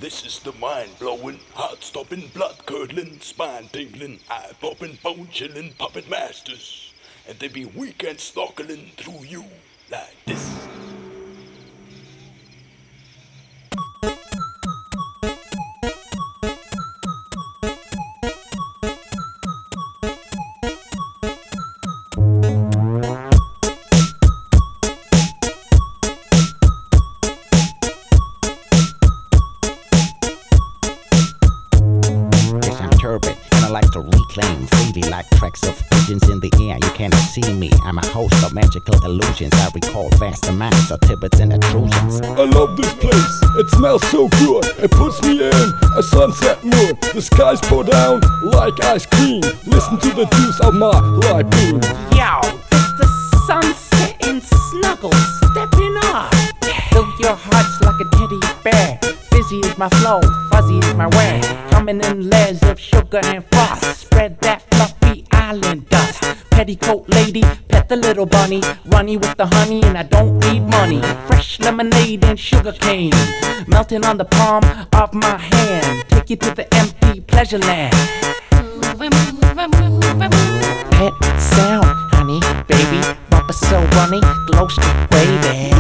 This is the mind-blowing, heart-stopping, blood-curdling, spine-tingling, eye-popping, bone-chilling puppet masters. And they be weekend snorkeling through you like this. And I like to reclaim freely like tracks of pigeons in the air. You cannot see me. I'm a host of magical illusions. I recall vast amounts of Tibbets and intrusions. I love this place. It smells so good. It puts me in a sunset mood. The skies pour down like ice cream. Listen to the juice of my life beam. Yo, it's the sunset and snuggle stepping up. Fill your hearts like a teddy bear. Fizzy is my flow, fuzzy is my way. Coming in layers of sugar and frost. Spread that fluffy island dust. Petticoat lady, pet the little bunny. Runny with the honey and I don't need money. Fresh lemonade and sugar cane melting on the palm of my hand. Take you to the empty pleasure land. Pet sound, honey, baby. Bumper so runny, glow stick waving.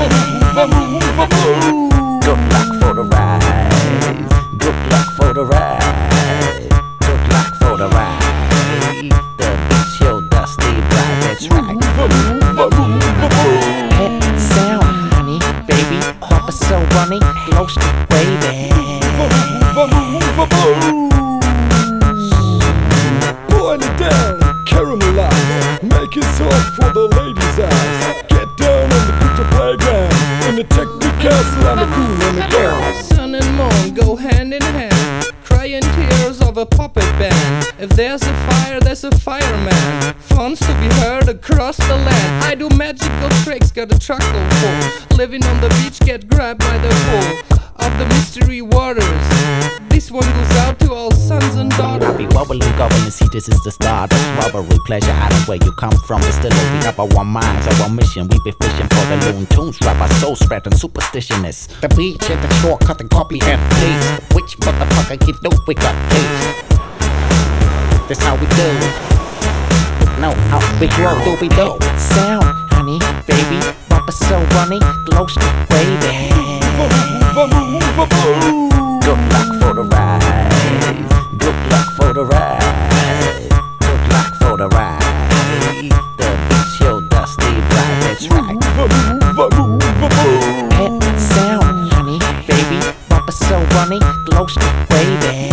Good luck for the ride. Good luck for the ride. Good luck for the ride. The beach, yo, dusty bride, that's right. Pet sound, honey, baby. Bumper so runny, glow stick waving. Boil it down, caramelize. Make it soft for the ladies' eyes. Get down on the picture playground. In the technical castle, I'm a cool on the ground. Sun and moon go hand in hand, crying tears of a puppet band. If there's a fire, there's a fireman. Fun's to be heard across the land. I do magical tricks, got a truckle full. Living on the beach, get grabbed by the pull of the mystery waters. This one goes out to all sons and daughters. I be wobbling, gobbling, see this is the start of robbery. Pleasure out of where you come from. It's still we up our minds, our mission. We be fishing for the loon tunes. Drop our soul spreading superstition is the beach at the shore, cutting copyhead please. Which motherfucker get dope we got please. That's how we do. No, how we grow, do we do? Sound, honey, baby. Bumper so runny, glow stick waving. Good luck for the ride. Good luck for the ride. Good luck for the ride. The beach, yo, dusty bride, that's right. Pet sound, honey, baby. Bumper so runny, glow stick waving.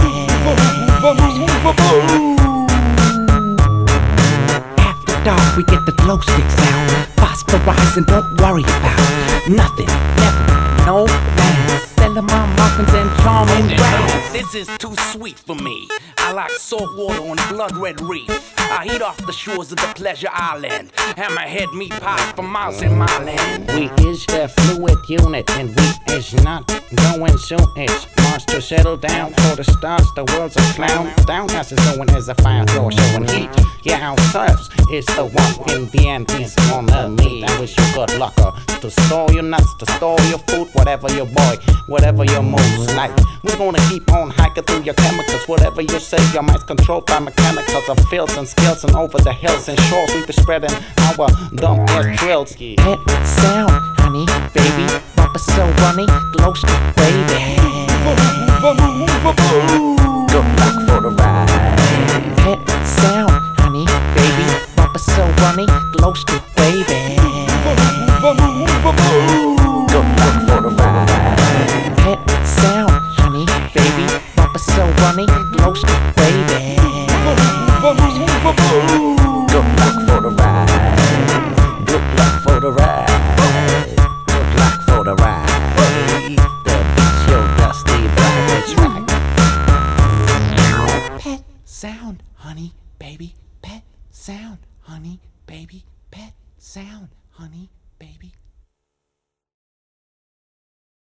After dark, we get the glow sticks out. Phosphorize and don't worry about nothing, never, no man. Selling my muffins and charming rags. This is too sweet for me. I like salt water on blood red reef. I eat off the shores of the pleasure island. Hammerhead meat pie for miles in my land. We is a fluid unit and we is not going soon. It's monster settle down for the stars. The world's a clown. Down as a zone as a fire door showing heat. Yeah, ourselves is the one in the end is on the meat. I wish you good luck to store your nuts, to store your food, whatever your boy, whatever your moves like. We're gonna keep on hiking through your chemicals. Whatever you say, your mind's controlled by mechanicals of fields and skills. And over the hills and shores, we be spreading our dumb ass drills. Pet sound, honey, baby. Bumper so runny, glow stick waving. Good luck for the ride. Pet sound, honey, baby. Bumper so runny, glow stick waving. Good luck for the ride. Pet sound, honey, baby. Bumper so runny, glow stick waving. Good luck for the ride. Good luck for the ride. Good luck for the ride. The beach, yo, dusty bride, that's right. Pet sound, honey, baby. Pet sound, honey, baby. Pet sound, honey, baby.